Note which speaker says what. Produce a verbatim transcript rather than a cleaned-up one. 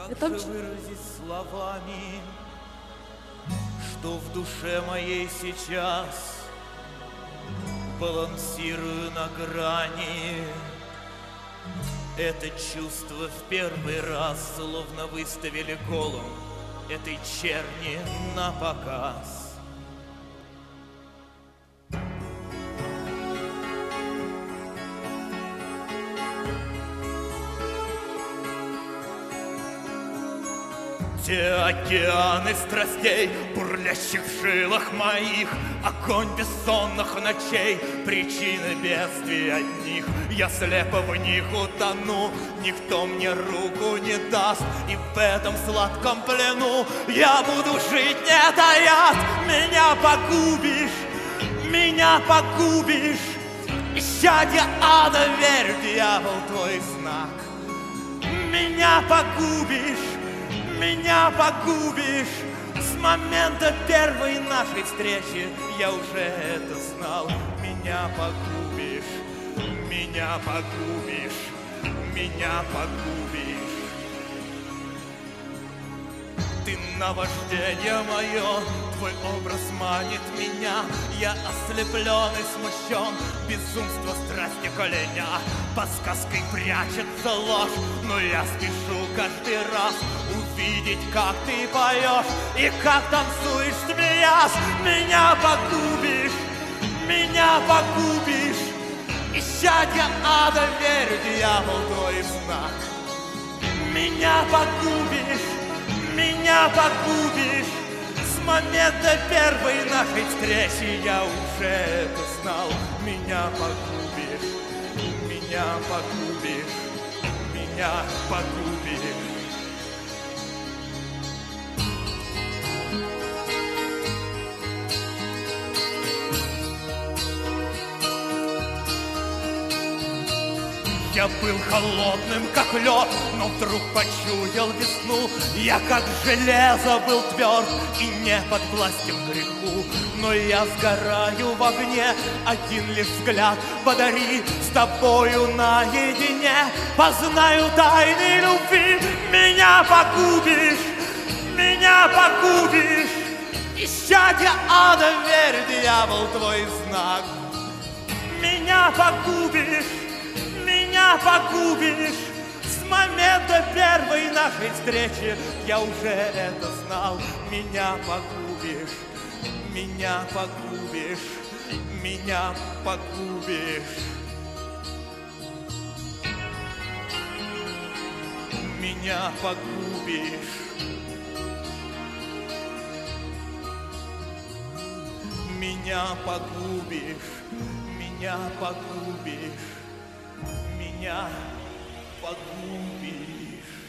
Speaker 1: Это
Speaker 2: Как же выразить словами, что в душе моей сейчас балансирую на грани? Это чувство в первый раз словно выставили голым этой черни на показ. Те океаны страстей, бурлящих в жилах моих, огонь бессонных ночей, причины бедствий одних. Я слепо в них утону, никто мне руку не даст, и в этом сладком плену я буду жить, не таясь. Меня погубишь, меня погубишь, исчадье ада, верь, дьявол, твой знак. Меня погубишь, меня погубишь. С момента первой нашей встречи я уже это знал. Меня погубишь, меня погубишь, меня погубишь. Ты наваждение мое, твой образ манит меня. Я ослеплен и смущен, безумство страсти коленя. Под сказкой прячется ложь, но я спешу каждый раз увидеть, как ты поешь и как танцуешь, смеясь. Меня погубишь, меня погубишь, исчадье ада, верю, дьявол, твой знак. Меня погубишь, меня погубишь. С момента первой нашей встречи я уже это знал. Меня погубишь, меня погубишь, меня погубишь. Я был холодным, как лед, но вдруг почуял весну. Я как железо был тверд и не подвластен греху. Но я сгораю в огне, один лишь взгляд подари. С тобою наедине познаю тайны любви. Меня погубишь, меня погубишь, исчадье ада, верь, дьявол, твой знак. Меня погубишь, меня погубишь. С момента первой нашей встречи я уже это знал. Меня погубишь, меня погубишь, меня погубишь. Меня погубишь. Меня погубишь, меня погубишь. Меня погубишь.